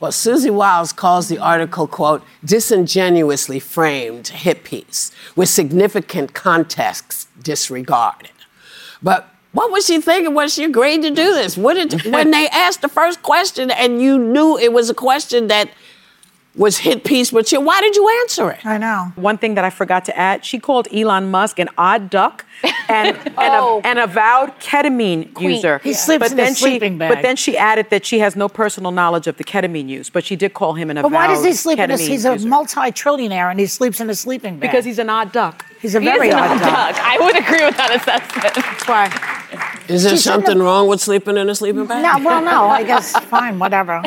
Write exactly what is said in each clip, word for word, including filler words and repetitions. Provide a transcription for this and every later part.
Well, Susie Wiles calls the article, quote, disingenuously framed hit piece with significant context disregarded. But what was she thinking when she agreed to do this? What did, when they asked the first question and you knew it was a question that was hit piece material, why did you answer it? I know. One thing that I forgot to add, she called Elon Musk an odd duck and, oh. and, a, an avowed ketamine Queen. user. He sleeps but in then a sleeping she, bag. But then she added that she has no personal knowledge of the ketamine use, but she did call him an But avowed why does he sleep in a, ketamine he's a user. multi-trillionaire and he sleeps in a sleeping bag? Because he's an odd duck. He's a He very is an odd odd duck. duck. I would agree with that assessment. That's why. Is there She shouldn't something have- wrong with sleeping in a sleeping bag? No, well, no, I guess fine, whatever.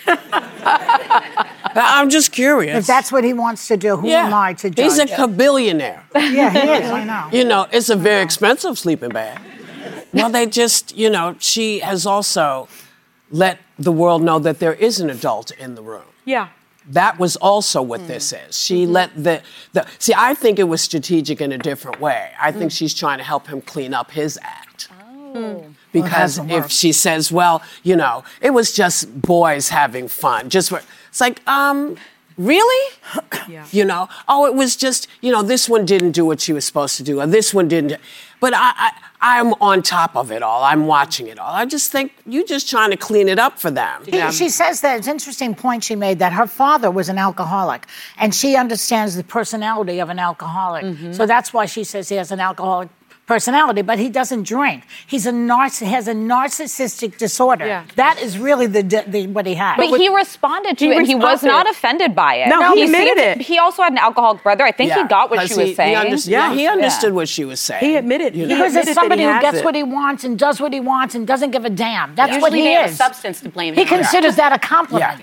I'm just curious. If that's what he wants to do, who yeah. am I to judge? He's a kabillionaire. Yeah, he is, I know. You know, it's a very expensive sleeping bag. Well, they just, you know, she has also let the world know that there is an adult in the room. Yeah. That was also what mm. this is. She mm-hmm. let the, the, see, I think it was strategic in a different way. I think mm. she's trying to help him clean up his act. Oh. Mm. Because well, if she says, well, you know, it was just boys having fun, just for, it's like, um, really? Yeah. You know, oh, it was just, you know, this one didn't do what she was supposed to do, or this one didn't. But I, I, I'm on top of it all. I'm watching it all. I just think you're just trying to clean it up for them. She, she says that it's an interesting point she made that her father was an alcoholic and she understands the personality of an alcoholic. Mm-hmm. So that's why she says he has an alcoholic personality, but he doesn't drink. He's a narciss- has a narcissistic disorder. Yeah. That is really the, the what he has. But he responded to He it, and he was responded. not offended by it. No, he He admitted seemed- it. He also had an alcoholic brother. I think Yeah, he got what she 'cause was he, saying. He understood, Yeah. yeah, he understood Yeah. what she was saying. He admitted. You He know? because it's admitted that somebody he who has gets it. what he wants and does what he wants and doesn't give a damn. That's Usually what he they have is. a substance to blame. He him. considers that a compliment. Yeah.